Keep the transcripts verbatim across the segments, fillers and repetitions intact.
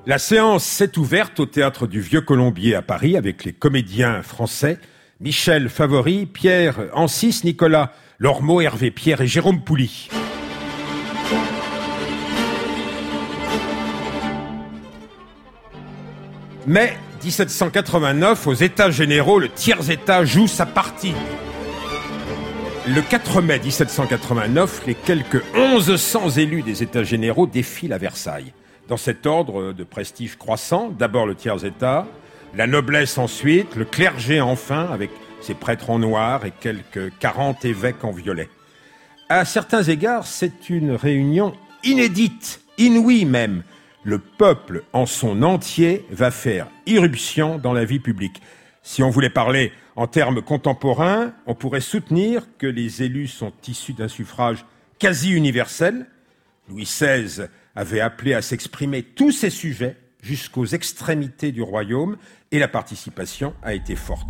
La séance s'est ouverte au Théâtre du Vieux Colombier à Paris avec les comédiens français Michel Favori, Pierre Ancis, Nicolas Lormeau, Hervé Pierre et Jérôme Pouli. Mai dix-sept cent quatre-vingt-neuf, aux États généraux, le tiers-État joue sa partie. Le quatre mai dix-sept cent quatre-vingt-neuf, les quelques onze cents élus des États généraux défilent à Versailles. Dans cet ordre de prestige croissant, d'abord le tiers-État, la noblesse ensuite, le clergé enfin, avec ses prêtres en noir et quelques quarante évêques en violet. À certains égards, c'est une réunion inédite, inouïe même. Le peuple en son entier va faire irruption dans la vie publique. Si on voulait parler en termes contemporains, on pourrait soutenir que les élus sont issus d'un suffrage quasi universel. Louis seize avait appelé à s'exprimer tous ces sujets jusqu'aux extrémités du royaume et la participation a été forte.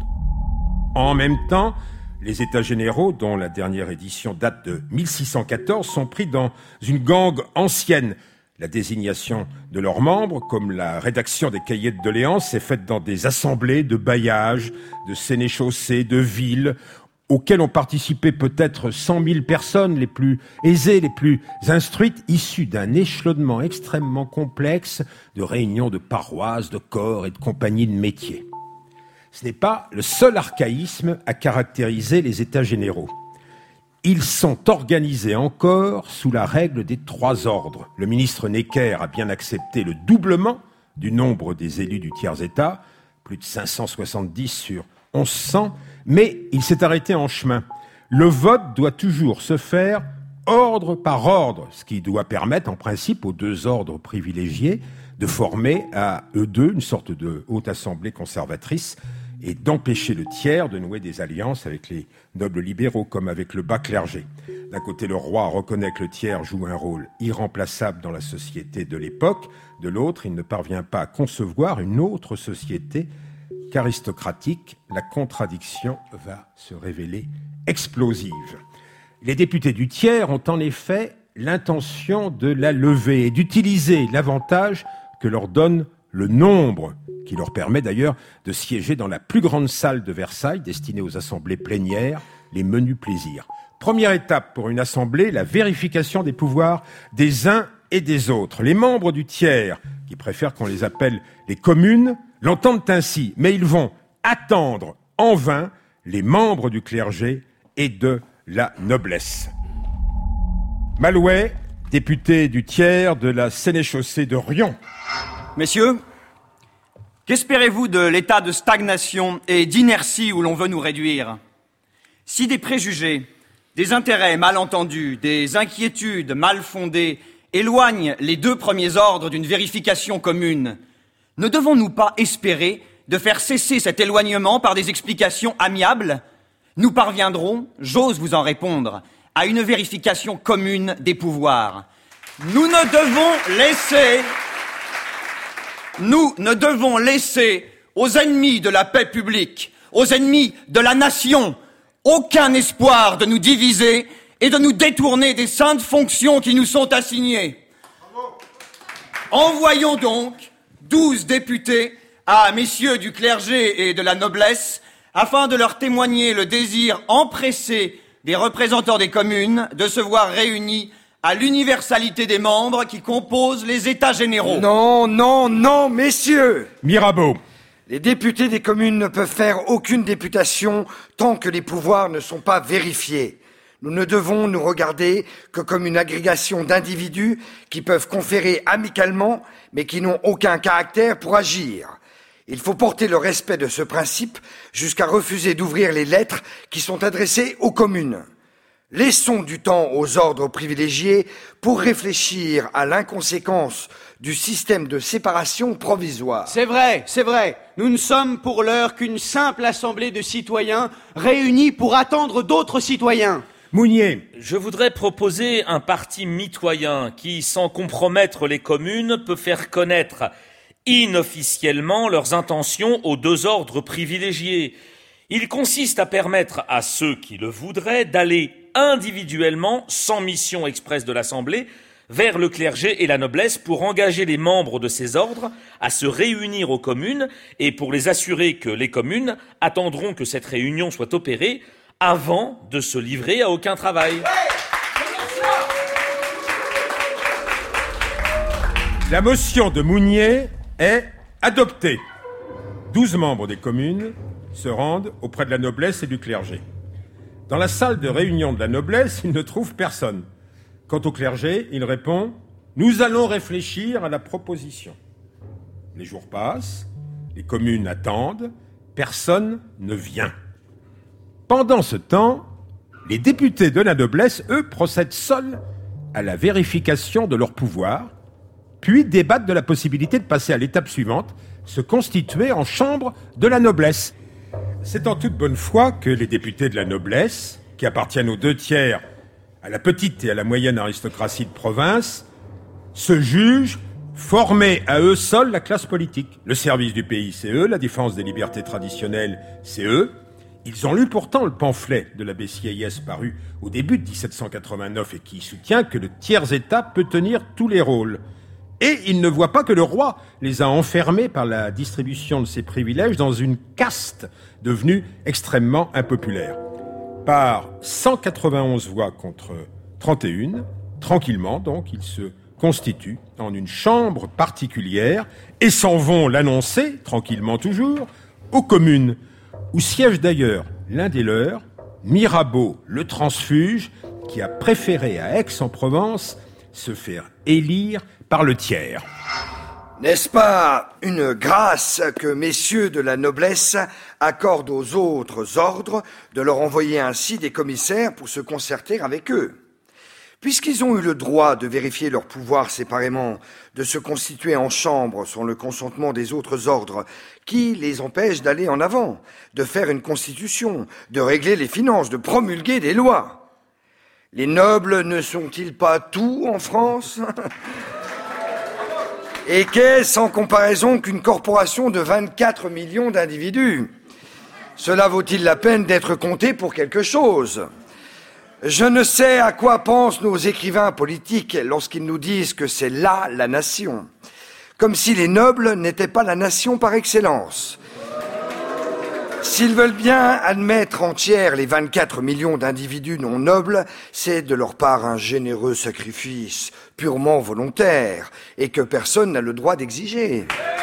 En même temps, les États généraux, dont la dernière édition date de mille six cent quatorze, sont pris dans une gangue ancienne. La désignation de leurs membres, comme la rédaction des cahiers de doléances, est faite dans des assemblées de bailliages, de sénéchaussées, de villes, auxquelles ont participé peut-être cent mille personnes les plus aisées, les plus instruites, issues d'un échelonnement extrêmement complexe de réunions de paroisses, de corps et de compagnies de métiers. Ce n'est pas le seul archaïsme à caractériser les États généraux. Ils sont organisés encore sous la règle des trois ordres. Le ministre Necker a bien accepté le doublement du nombre des élus du tiers-État, plus de cinq cent soixante-dix sur onze cents, mais il s'est arrêté en chemin. Le vote doit toujours se faire ordre par ordre, ce qui doit permettre en principe aux deux ordres privilégiés de former à eux deux une sorte de haute assemblée conservatrice et d'empêcher le tiers de nouer des alliances avec les nobles libéraux comme avec le bas clergé. D'un côté, le roi reconnaît que le tiers joue un rôle irremplaçable dans la société de l'époque. De l'autre, il ne parvient pas à concevoir une autre société qu'aristocratique. La contradiction va se révéler explosive. Les députés du tiers ont en effet l'intention de la lever et d'utiliser l'avantage que leur donne le nombre, qui leur permet d'ailleurs de siéger dans la plus grande salle de Versailles, destinée aux assemblées plénières, les menus plaisirs. Première étape pour une assemblée, la vérification des pouvoirs des uns et des autres. Les membres du tiers, qui préfèrent qu'on les appelle les communes, l'entendent ainsi, mais ils vont attendre en vain les membres du clergé et de la noblesse. Malouet, député du tiers de la sénéchaussée de Riom. Messieurs, qu'espérez-vous de l'état de stagnation et d'inertie où l'on veut nous réduire ? Si des préjugés, des intérêts mal entendus, des inquiétudes mal fondées éloignent les deux premiers ordres d'une vérification commune, ne devons-nous pas espérer de faire cesser cet éloignement par des explications amiables ? Nous parviendrons, j'ose vous en répondre, à une vérification commune des pouvoirs. Nous ne devons laisser... Nous ne devons laisser aux ennemis de la paix publique, aux ennemis de la nation, aucun espoir de nous diviser et de nous détourner des saintes fonctions qui nous sont assignées. Envoyons donc douze députés à messieurs du clergé et de la noblesse afin de leur témoigner le désir empressé des représentants des communes de se voir réunis à l'universalité des membres qui composent les États généraux. Non, non, non, messieurs. Mirabeau. Les députés des communes ne peuvent faire aucune députation tant que les pouvoirs ne sont pas vérifiés. Nous ne devons nous regarder que comme une agrégation d'individus qui peuvent conférer amicalement, mais qui n'ont aucun caractère pour agir. Il faut porter le respect de ce principe jusqu'à refuser d'ouvrir les lettres qui sont adressées aux communes. Laissons du temps aux ordres privilégiés pour réfléchir à l'inconséquence du système de séparation provisoire. C'est vrai, c'est vrai. Nous ne sommes pour l'heure qu'une simple assemblée de citoyens réunis pour attendre d'autres citoyens. Mounier. Je voudrais proposer un parti mitoyen qui, sans compromettre les communes, peut faire connaître inofficiellement leurs intentions aux deux ordres privilégiés. Il consiste à permettre à ceux qui le voudraient d'aller individuellement, sans mission expresse de l'Assemblée, vers le clergé et la noblesse pour engager les membres de ces ordres à se réunir aux communes et pour les assurer que les communes attendront que cette réunion soit opérée avant de se livrer à aucun travail. La motion de Mounier est adoptée. Douze membres des communes se rendent auprès de la noblesse et du clergé. Dans la salle de réunion de la noblesse, ils ne trouvent personne. Quant au clergé, il répond « Nous allons réfléchir à la proposition ». Les jours passent, les communes attendent, personne ne vient. Pendant ce temps, les députés de la noblesse, eux, procèdent seuls à la vérification de leur pouvoir, puis débattent de la possibilité de passer à l'étape suivante, se constituer en chambre de la noblesse. C'est en toute bonne foi que les députés de la noblesse, qui appartiennent aux deux tiers à la petite et à la moyenne aristocratie de province, se jugent former à eux seuls la classe politique. Le service du pays, c'est eux, la défense des libertés traditionnelles, c'est eux. Ils ont lu pourtant le pamphlet de l'abbé Sieyès paru au début de dix-sept cent quatre-vingt-neuf et qui soutient que le tiers-État peut tenir tous les rôles. Et ils ne voient pas que le roi les a enfermés par la distribution de ses privilèges dans une caste devenue extrêmement impopulaire. Par cent quatre-vingt-onze voix contre trente et une, tranquillement donc, ils se constituent en une chambre particulière et s'en vont l'annoncer, tranquillement toujours, aux communes, où siège d'ailleurs l'un des leurs, Mirabeau le transfuge, qui a préféré à Aix-en-Provence se faire élire par le tiers. N'est-ce pas une grâce que messieurs de la noblesse accordent aux autres ordres de leur envoyer ainsi des commissaires pour se concerter avec eux? Puisqu'ils ont eu le droit de vérifier leur pouvoir séparément, de se constituer en chambre sans le consentement des autres ordres, qui les empêche d'aller en avant, de faire une constitution, de régler les finances, de promulguer des lois? Les nobles ne sont-ils pas tout en France? Et qu'est-ce en comparaison qu'une corporation de vingt-quatre millions d'individus? Cela vaut-il la peine d'être compté pour quelque chose? Je ne sais à quoi pensent nos écrivains politiques lorsqu'ils nous disent que c'est là la nation, comme si les nobles n'étaient pas la nation par excellence. S'ils veulent bien admettre entière les vingt-quatre millions d'individus non nobles, c'est de leur part un généreux sacrifice, purement volontaire, et que personne n'a le droit d'exiger.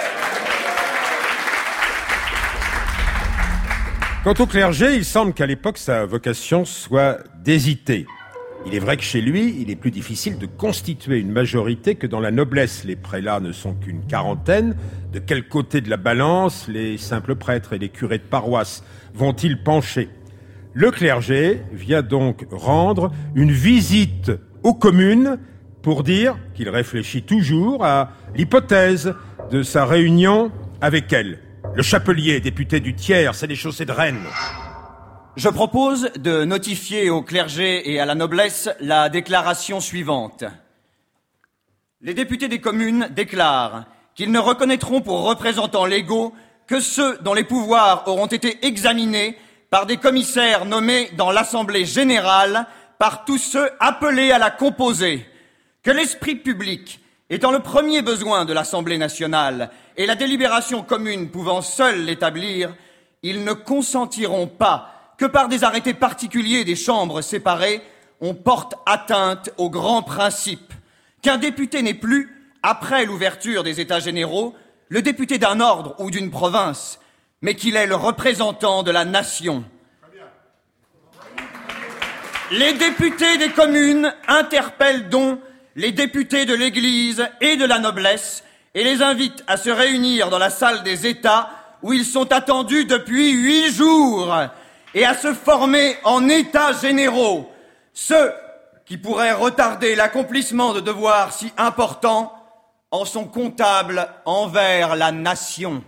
Quant au clergé, il semble qu'à l'époque, sa vocation soit d'hésiter. Il est vrai que chez lui, il est plus difficile de constituer une majorité que dans la noblesse. Les prélats ne sont qu'une quarantaine. De quel côté de la balance les simples prêtres et les curés de paroisse vont-ils pencher? Le clergé vient donc rendre une visite aux communes pour dire qu'il réfléchit toujours à l'hypothèse de sa réunion avec elles. Le chapelier, député du tiers, c'est les chaussées de Rennes. Je propose de notifier au clergé et à la noblesse la déclaration suivante. Les députés des communes déclarent qu'ils ne reconnaîtront pour représentants légaux que ceux dont les pouvoirs auront été examinés par des commissaires nommés dans l'Assemblée générale par tous ceux appelés à la composer, que l'esprit public étant le premier besoin de l'Assemblée nationale et la délibération commune pouvant seule l'établir, ils ne consentiront pas que par des arrêtés particuliers des chambres séparées, on porte atteinte aux grands principes, qu'un député n'est plus, après l'ouverture des États généraux, le député d'un ordre ou d'une province, mais qu'il est le représentant de la nation. Les députés des communes interpellent donc les députés de l'Église et de la noblesse et les invitent à se réunir dans la salle des États où ils sont attendus depuis huit jours et à se former en États généraux, ceux qui pourraient retarder l'accomplissement de devoirs si importants en sont comptables envers la nation.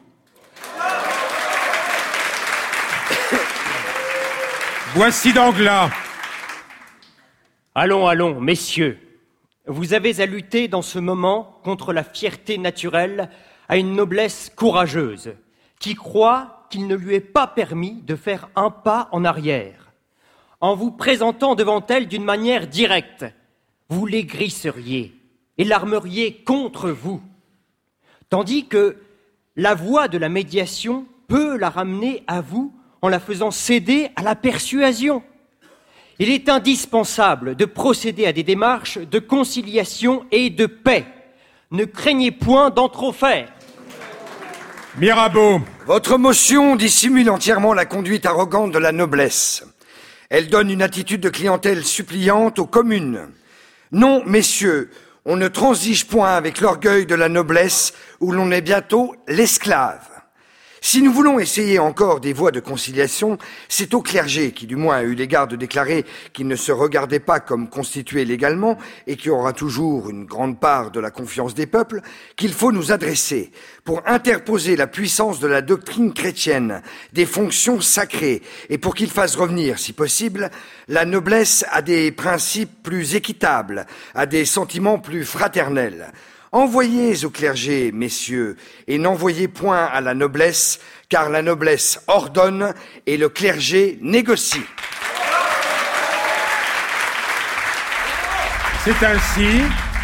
Voici Danglars. Allons, allons, messieurs. Vous avez à lutter dans ce moment contre la fierté naturelle à une noblesse courageuse qui croit qu'il ne lui est pas permis de faire un pas en arrière. En vous présentant devant elle d'une manière directe, vous l'aigrisseriez, et l'armeriez contre vous, tandis que la voie de la médiation peut la ramener à vous en la faisant céder à la persuasion. Il est indispensable de procéder à des démarches de conciliation et de paix. Ne craignez point d'en trop faire. Mirabeau. Votre motion dissimule entièrement la conduite arrogante de la noblesse. Elle donne une attitude de clientèle suppliante aux communes. Non, messieurs, on ne transige point avec l'orgueil de la noblesse où l'on est bientôt l'esclave. Si nous voulons essayer encore des voies de conciliation, c'est au clergé, qui du moins a eu l'égard de déclarer qu'il ne se regardait pas comme constitué légalement et qui aura toujours une grande part de la confiance des peuples, qu'il faut nous adresser pour interposer la puissance de la doctrine chrétienne, des fonctions sacrées, et pour qu'il fasse revenir, si possible, la noblesse à des principes plus équitables, à des sentiments plus fraternels. Envoyez au clergé, messieurs, et n'envoyez point à la noblesse, car la noblesse ordonne et le clergé négocie. C'est ainsi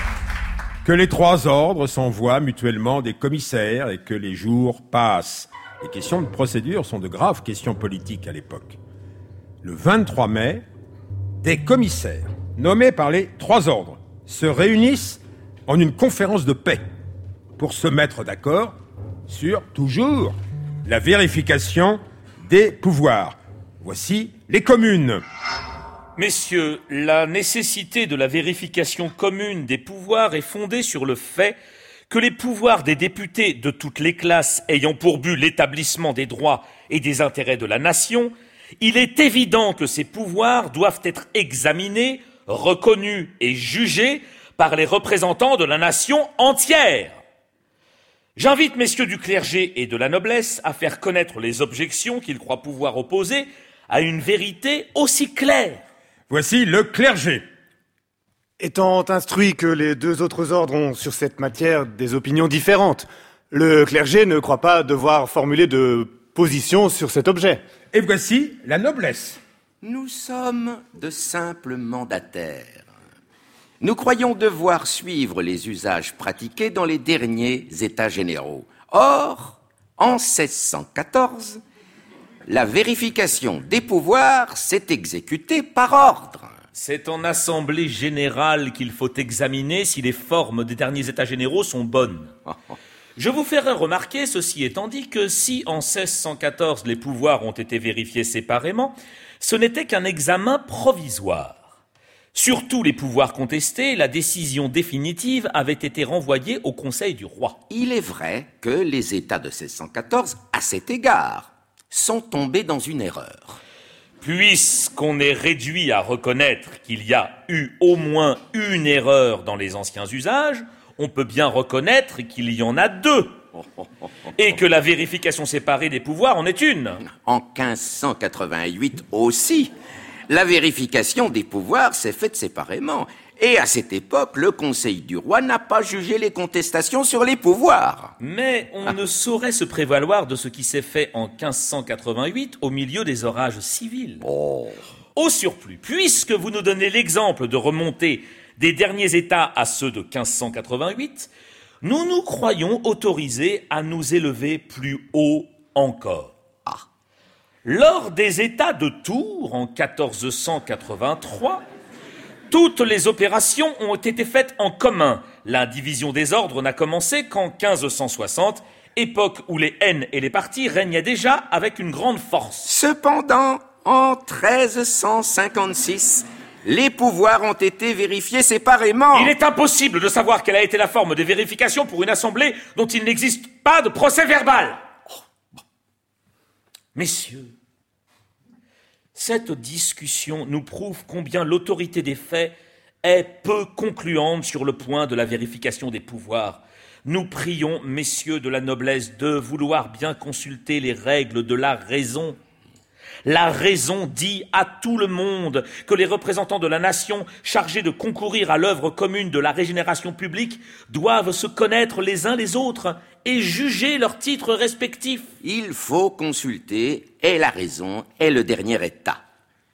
que les trois ordres s'envoient mutuellement des commissaires et que les jours passent. Les questions de procédure sont de graves questions politiques à l'époque. Le vingt-trois mai, des commissaires, nommés par les trois ordres, se réunissent en une conférence de paix pour se mettre d'accord sur, toujours, la vérification des pouvoirs. Voici les communes. Messieurs, la nécessité de la vérification commune des pouvoirs est fondée sur le fait que les pouvoirs des députés de toutes les classes ayant pour but l'établissement des droits et des intérêts de la nation, il est évident que ces pouvoirs doivent être examinés, reconnus et jugés par les représentants de la nation entière. J'invite messieurs du clergé et de la noblesse à faire connaître les objections qu'ils croient pouvoir opposer à une vérité aussi claire. Voici le clergé. Étant instruit que les deux autres ordres ont sur cette matière des opinions différentes, le clergé ne croit pas devoir formuler de position sur cet objet. Et voici la noblesse. Nous sommes de simples mandataires. Nous croyons devoir suivre les usages pratiqués dans les derniers États généraux. Or, en seize cent quatorze, la vérification des pouvoirs s'est exécutée par ordre. C'est en assemblée générale qu'il faut examiner si les formes des derniers États généraux sont bonnes. Je vous ferai remarquer, ceci étant dit, que si en seize cent quatorze les pouvoirs ont été vérifiés séparément, ce n'était qu'un examen provisoire. Sur tous les pouvoirs contestés, la décision définitive avait été renvoyée au Conseil du roi. Il est vrai que les États de seize cent quatorze, à cet égard, sont tombés dans une erreur. Puisqu'on est réduit à reconnaître qu'il y a eu au moins une erreur dans les anciens usages, on peut bien reconnaître qu'il y en a deux, et que la vérification séparée des pouvoirs en est une. En quinze cent quatre-vingt-huit aussi, la vérification des pouvoirs s'est faite séparément. Et à cette époque, le Conseil du roi n'a pas jugé les contestations sur les pouvoirs. Mais on ne saurait se prévaloir de ce qui s'est fait en quinze cent quatre-vingt-huit au milieu des orages civils. Oh. Au surplus, puisque vous nous donnez l'exemple de remonter des derniers États à ceux de quinze cent quatre-vingt-huit, nous nous croyons autorisés à nous élever plus haut encore. Lors des États de Tours, en quatorze cent quatre-vingt-trois, toutes les opérations ont été faites en commun. La division des ordres n'a commencé qu'en quinze cent soixante, époque où les haines et les partis régnaient déjà avec une grande force. Cependant, en treize cent cinquante-six, les pouvoirs ont été vérifiés séparément. Il est impossible de savoir quelle a été la forme des vérifications pour une assemblée dont il n'existe pas de procès verbal. Messieurs, cette discussion nous prouve combien l'autorité des faits est peu concluante sur le point de la vérification des pouvoirs. Nous prions, messieurs de la noblesse, de vouloir bien consulter les règles de la raison. La raison dit à tout le monde que les représentants de la nation chargés de concourir à l'œuvre commune de la régénération publique doivent se connaître les uns les autres et juger leurs titres respectifs. Il faut consulter, et la raison est le dernier État.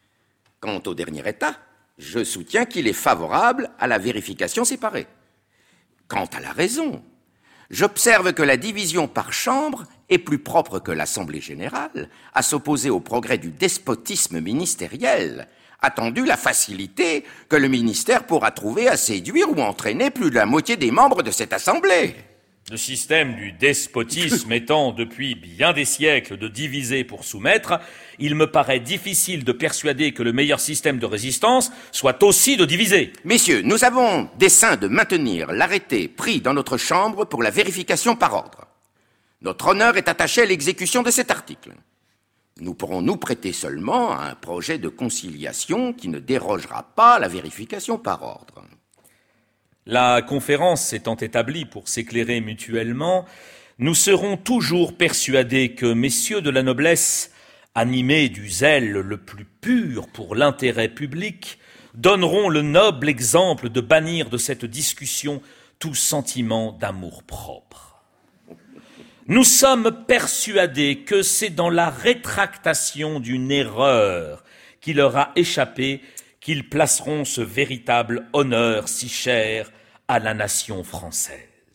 Quant au dernier État, je soutiens qu'il est favorable à la vérification séparée. Quant à la raison, j'observe que la division par chambre est plus propre que l'Assemblée générale à s'opposer au progrès du despotisme ministériel, attendu la facilité que le ministère pourra trouver à séduire ou entraîner plus de la moitié des membres de cette Assemblée. Le système du despotisme étant depuis bien des siècles de diviser pour soumettre, il me paraît difficile de persuader que le meilleur système de résistance soit aussi de diviser. Messieurs, nous avons dessein de maintenir l'arrêté pris dans notre chambre pour la vérification par ordre. Notre honneur est attaché à l'exécution de cet article. Nous pourrons nous prêter seulement à un projet de conciliation qui ne dérogera pas à la vérification par ordre. La conférence s'étant établie pour s'éclairer mutuellement, nous serons toujours persuadés que messieurs de la noblesse, animés du zèle le plus pur pour l'intérêt public, donneront le noble exemple de bannir de cette discussion tout sentiment d'amour-propre. Nous sommes persuadés que c'est dans la rétractation d'une erreur qui leur a échappé qu'ils placeront ce véritable honneur si cher à la nation française.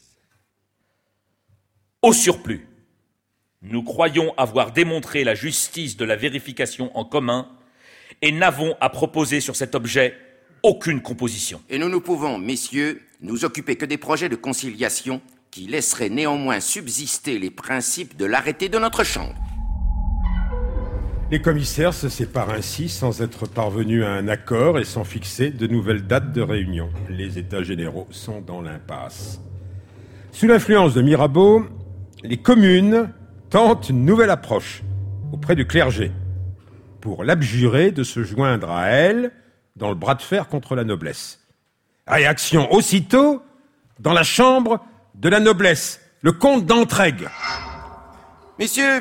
Au surplus, nous croyons avoir démontré la justice de la vérification en commun et n'avons à proposer sur cet objet aucune composition. Et nous ne pouvons, messieurs, nous occuper que des projets de conciliation qui laisseraient néanmoins subsister les principes de l'arrêté de notre chambre. Les commissaires se séparent ainsi sans être parvenus à un accord et sans fixer de nouvelles dates de réunion. Les États généraux sont dans l'impasse. Sous l'influence de Mirabeau, les communes tentent une nouvelle approche auprès du clergé pour l'abjurer de se joindre à elle dans le bras de fer contre la noblesse. Réaction aussitôt dans la chambre de la noblesse, le comte d'Entraigues. Messieurs,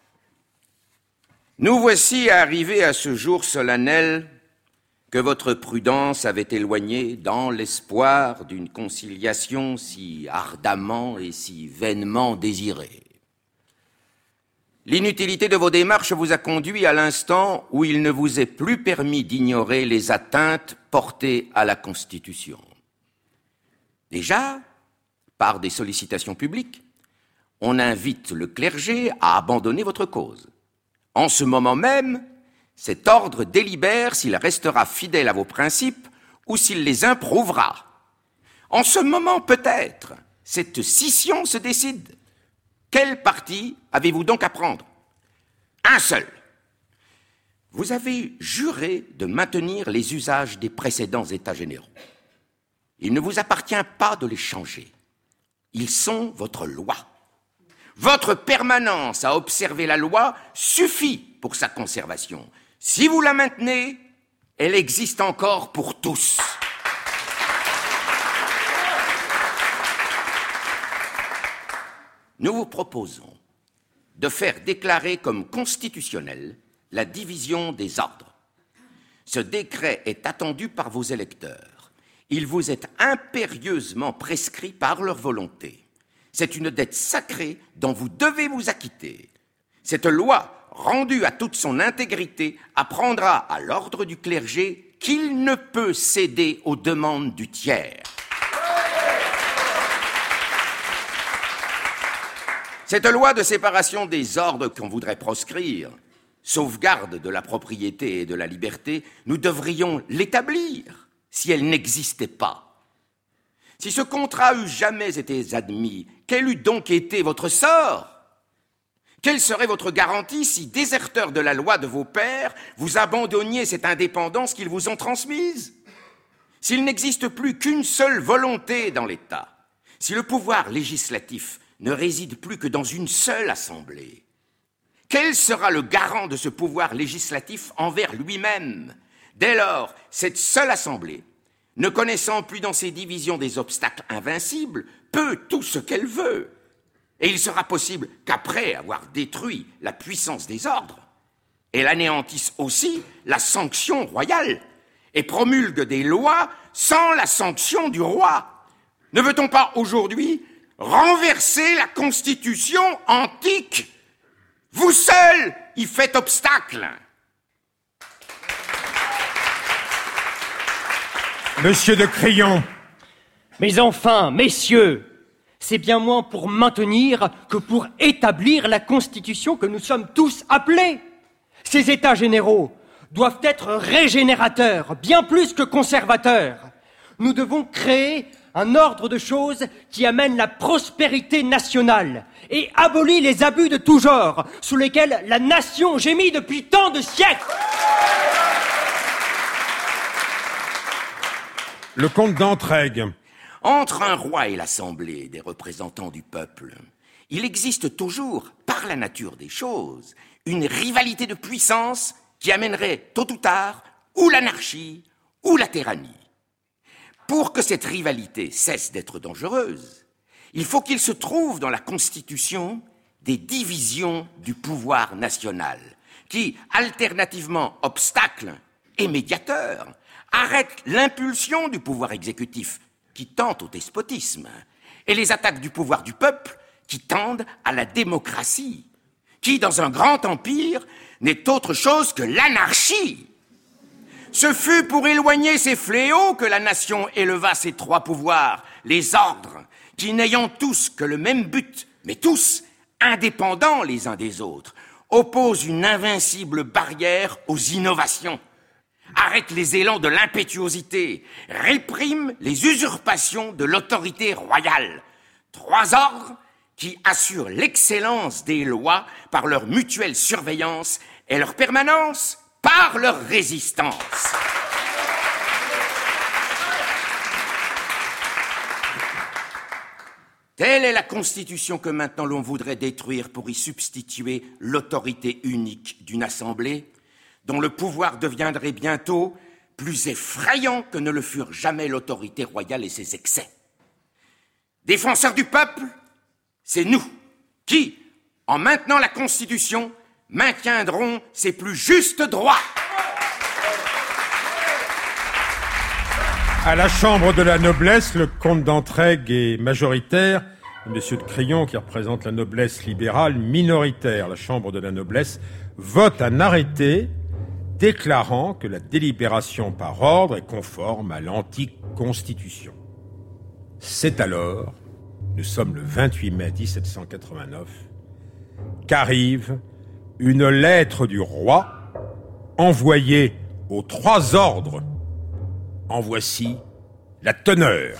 nous voici arrivés à ce jour solennel que votre prudence avait éloigné dans l'espoir d'une conciliation si ardemment et si vainement désirée. L'inutilité de vos démarches vous a conduit à l'instant où il ne vous est plus permis d'ignorer les atteintes portées à la Constitution. Déjà, par des sollicitations publiques, on invite le clergé à abandonner votre cause. En ce moment même, cet ordre délibère s'il restera fidèle à vos principes ou s'il les improuvera. En ce moment, peut-être, cette scission se décide. Quel parti avez-vous donc à prendre? Un seul. Vous avez juré de maintenir les usages des précédents États généraux. Il ne vous appartient pas de les changer. Ils sont votre loi. Votre permanence à observer la loi suffit pour sa conservation. Si vous la maintenez, elle existe encore pour tous. Nous vous proposons de faire déclarer comme constitutionnelle la division des ordres. Ce décret est attendu par vos électeurs. Il vous est impérieusement prescrit par leur volonté. C'est une dette sacrée dont vous devez vous acquitter. Cette loi, rendue à toute son intégrité, apprendra à l'ordre du clergé qu'il ne peut céder aux demandes du tiers. Cette loi de séparation des ordres qu'on voudrait proscrire, sauvegarde de la propriété et de la liberté, nous devrions l'établir si elle n'existait pas. Si ce contrat eût jamais été admis, quel eût donc été votre sort? Quelle serait votre garantie si, déserteurs de la loi de vos pères, vous abandonniez cette indépendance qu'ils vous ont transmise? S'il n'existe plus qu'une seule volonté dans l'État, si le pouvoir législatif ne réside plus que dans une seule assemblée, quel sera le garant de ce pouvoir législatif envers lui-même? Dès lors, cette seule assemblée, ne connaissant plus dans ses divisions des obstacles invincibles, peut tout ce qu'elle veut. Et il sera possible qu'après avoir détruit la puissance des ordres, elle anéantisse aussi la sanction royale et promulgue des lois sans la sanction du roi. Ne veut-on pas aujourd'hui renverser la constitution antique? Vous seuls y faites obstacle. Monsieur de Crillon, Mais enfin, messieurs, c'est bien moins pour maintenir que pour établir la Constitution que nous sommes tous appelés. Ces États généraux doivent être régénérateurs, bien plus que conservateurs. Nous devons créer un ordre de choses qui amène la prospérité nationale et abolit les abus de tout genre sous lesquels la nation gémit depuis tant de siècles. Le comte d'Entraigues. Entre un roi et l'assemblée des représentants du peuple, il existe toujours, par la nature des choses, une rivalité de puissance qui amènerait tôt ou tard ou l'anarchie ou la tyrannie. Pour que cette rivalité cesse d'être dangereuse, il faut qu'il se trouve dans la Constitution des divisions du pouvoir national qui, alternativement obstacles et médiateurs, arrêtent l'impulsion du pouvoir exécutif qui tend au despotisme et les attaques du pouvoir du peuple qui tendent à la démocratie, qui, dans un grand empire, n'est autre chose que l'anarchie. Ce fut pour éloigner ces fléaux que la nation éleva ces trois pouvoirs, les ordres, qui n'ayant tous que le même but, mais tous indépendants les uns des autres, opposent une invincible barrière aux innovations, arrêtent les élans de l'impétuosité, répriment les usurpations de l'autorité royale. Trois ordres qui assurent l'excellence des lois par leur mutuelle surveillance et leur permanence par leur résistance. Telle est la Constitution que maintenant l'on voudrait détruire pour y substituer l'autorité unique d'une assemblée, dont le pouvoir deviendrait bientôt plus effrayant que ne le furent jamais l'autorité royale et ses excès. Défenseurs du peuple, c'est nous qui, en maintenant la Constitution, maintiendront ses plus justes droits. À la Chambre de la noblesse, le comte d'Entraigues est majoritaire, et Monsieur de Crillon, qui représente la noblesse libérale, minoritaire. La Chambre de la noblesse vote un arrêté déclarant que la délibération par ordre est conforme à l'antique Constitution. C'est alors, nous sommes le vingt-huit mai mille sept cent quatre-vingt-neuf, qu'arrive une lettre du roi envoyée aux trois ordres. En voici la teneur.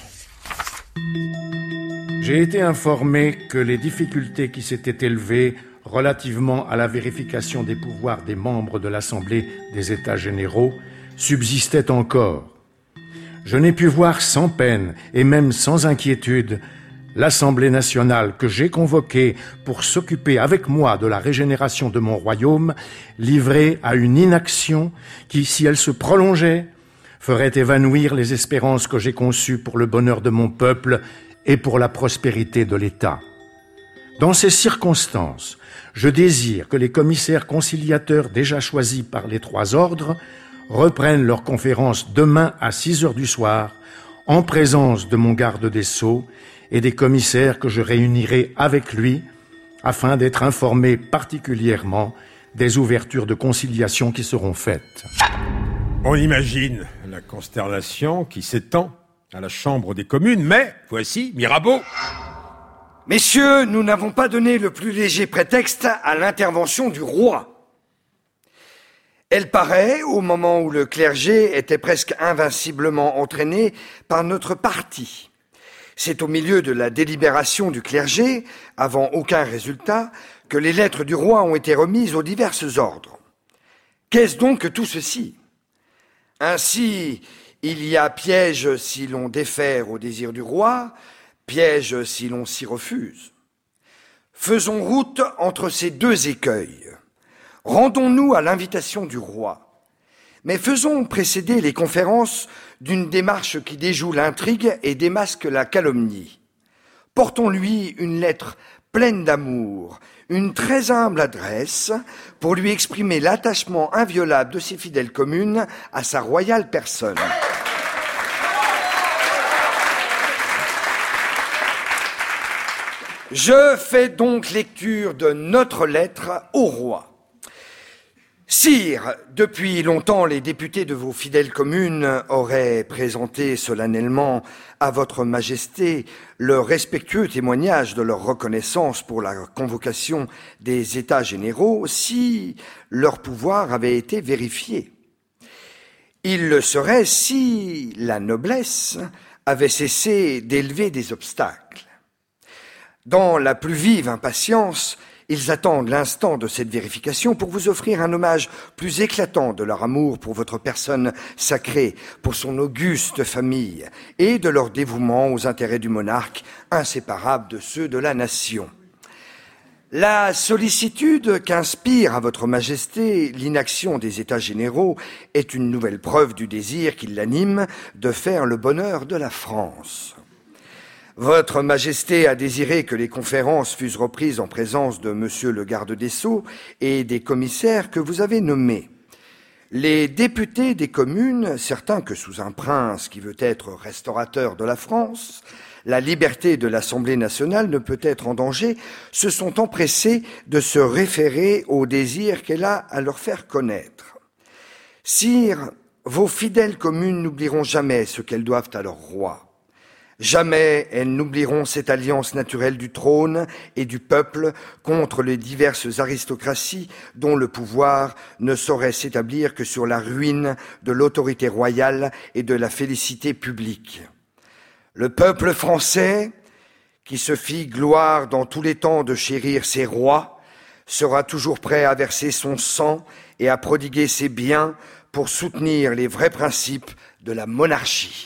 J'ai été informé que les difficultés qui s'étaient élevées relativement à la vérification des pouvoirs des membres de l'Assemblée des États généraux subsistaient encore. Je n'ai pu voir sans peine et même sans inquiétude l'Assemblée nationale que j'ai convoquée pour s'occuper avec moi de la régénération de mon royaume, livrée à une inaction qui, si elle se prolongeait, ferait évanouir les espérances que j'ai conçues pour le bonheur de mon peuple et pour la prospérité de l'État. Dans ces circonstances, je désire que les commissaires conciliateurs déjà choisis par les trois ordres reprennent leur conférence demain à six heures du soir, en présence de mon garde des Sceaux et des commissaires que je réunirai avec lui, afin d'être informés particulièrement des ouvertures de conciliation qui seront faites. On imagine la consternation qui s'étend à la Chambre des communes, mais voici Mirabeau. Messieurs, nous n'avons pas donné le plus léger prétexte à l'intervention du roi. Elle paraît au moment où le clergé était presque invinciblement entraîné par notre parti. C'est au milieu de la délibération du clergé, avant aucun résultat, que les lettres du roi ont été remises aux divers ordres. Qu'est-ce donc que tout ceci ? Ainsi, il y a piège si l'on défère au désir du roi, piège si l'on s'y refuse. Faisons route entre ces deux écueils. Rendons-nous à l'invitation du roi. Mais faisons précéder les conférences d'une démarche qui déjoue l'intrigue et démasque la calomnie. Portons-lui une lettre pleine d'amour, une très humble adresse pour lui exprimer l'attachement inviolable de ses fidèles communes à sa royale personne. Je fais donc lecture de notre lettre au roi. Sire, depuis longtemps, les députés de vos fidèles communes auraient présenté solennellement à votre Majesté le respectueux témoignage de leur reconnaissance pour la convocation des États généraux si leur pouvoir avait été vérifié. Il le serait si la noblesse avait cessé d'élever des obstacles. Dans la plus vive impatience, ils attendent l'instant de cette vérification pour vous offrir un hommage plus éclatant de leur amour pour votre personne sacrée, pour son auguste famille, et de leur dévouement aux intérêts du monarque, inséparables de ceux de la nation. La sollicitude qu'inspire à votre Majesté l'inaction des États généraux est une nouvelle preuve du désir qui l'anime de faire le bonheur de la France. Votre Majesté a désiré que les conférences fussent reprises en présence de Monsieur le garde des Sceaux et des commissaires que vous avez nommés. Les députés des communes, certains que sous un prince qui veut être restaurateur de la France, la liberté de l'Assemblée nationale ne peut être en danger, se sont empressés de se référer au désir qu'elle a à leur faire connaître. Sire, vos fidèles communes n'oublieront jamais ce qu'elles doivent à leur roi. Jamais elles n'oublieront cette alliance naturelle du trône et du peuple contre les diverses aristocraties dont le pouvoir ne saurait s'établir que sur la ruine de l'autorité royale et de la félicité publique. Le peuple français, qui se fit gloire dans tous les temps de chérir ses rois, sera toujours prêt à verser son sang et à prodiguer ses biens pour soutenir les vrais principes de la monarchie.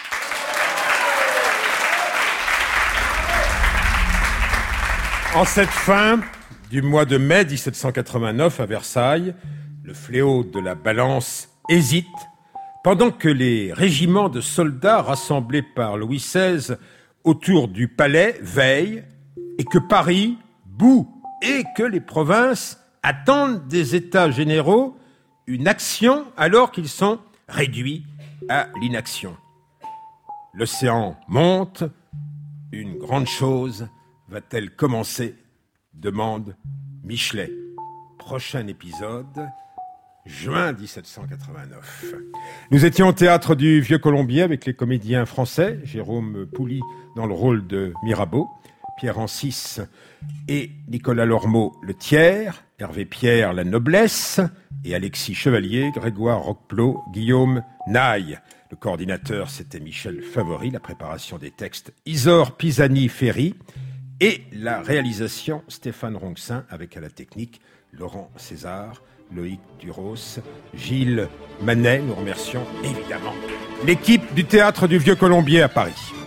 En cette fin du mois de mai dix-sept cent quatre-vingt-neuf à Versailles, le fléau de la balance hésite, pendant que les régiments de soldats rassemblés par Louis seize autour du palais veillent, et que Paris bout, et que les provinces attendent des États généraux une action alors qu'ils sont réduits à l'inaction. L'océan monte, une grande chose va-t-elle commencer ? Demande Michelet. Prochain épisode, juin dix-sept cent quatre-vingt-neuf. Nous étions au théâtre du Vieux Colombier avec les comédiens français, Jérôme Pouli dans le rôle de Mirabeau, Pierre Ancis et Nicolas Lormeau le tiers, Hervé Pierre la noblesse et Alexis Chevalier, Grégoire Roqueplot, Guillaume Naille. Le coordinateur, c'était Michel Favori, la préparation des textes Isor Pisani-Ferry, et la réalisation, Stéphane Ronxin, avec à la technique Laurent César, Loïc Duros, Gilles Manet. Nous remercions évidemment l'équipe du Théâtre du Vieux Colombier à Paris.